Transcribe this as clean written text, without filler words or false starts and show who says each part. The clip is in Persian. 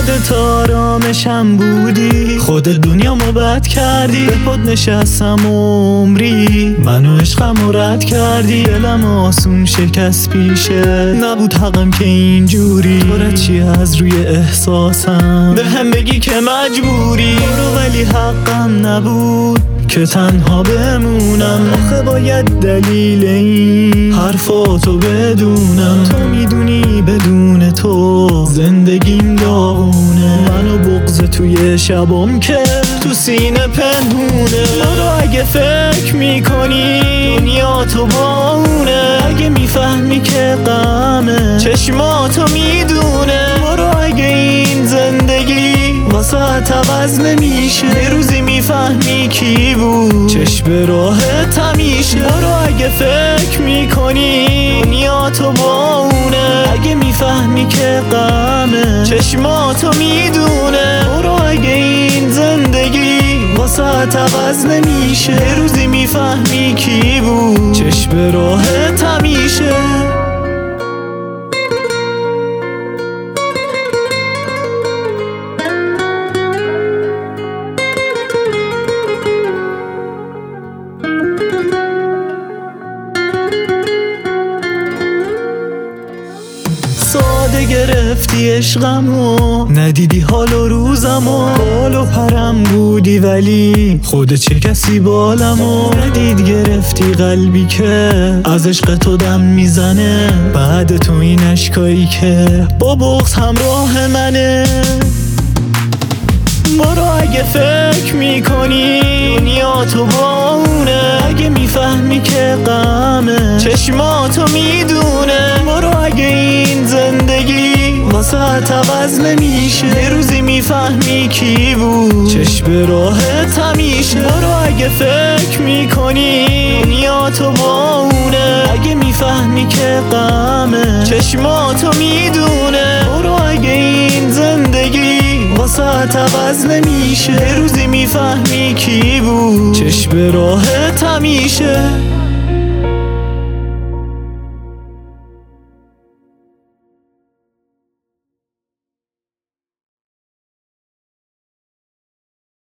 Speaker 1: خودت آرامشم بودی، خودت دنیامو بد کردی. به پات نشستم عمری، منو عشقمو رد کردی. دلم آسون شکست پیشه، نبود حقم که اینجوری. تو چی از روی احساسم به هم بگی که مجبوری. برو ولی حقم نبود که تنها بمونم. آخه باید دلیل این حرفاتو بدونم. تو میدونی بدون تو زندگیم داغونه. منو بغض توی شبام که تو سینه پنهونه. برو اگه فکر میکنی دنیا تو با اونه، اگه میفهمی که غمه چشماتو میدونه. برو اگه این زندگی واسه عوض نمیشه، یه روزی میفهمی کی بود چشم به راهت همیشه. برو اگه فکر میکنی دنیا تو با اونه، اگه میفهمی که غمه چشماتو میدونه. برو اگه این زندگی واسه عوض نمیشه، یه روزی میفهمی کی بود چشم به راهت همیشه. ساده گرفتی عشقمو، ندیدی حال و روزمو. بال و پرم بودی ولی خود چه کسی بالمو ندید. گرفتی قلبی که از عشق تو دم میزنه، بعد تو این اشکایی که با بغض همراه منه. برو اگه فکر میکنی دنیا تو با اونه، اگه میفهمی که غمه چشماتو میدونه. برو اگه این زندگی واسه عوض نمیشه، یه روزی میفهمی کی بود چشم به راهت همیشه. برو اگه فکر میکنی دنیا تو با اونه، اگه میفهمی که غمه چشماتو میدونه. برو اگه این زندگی واسه عوض نمیشه، یه روزی میفهمی کی بود چشم به راهت همیشه.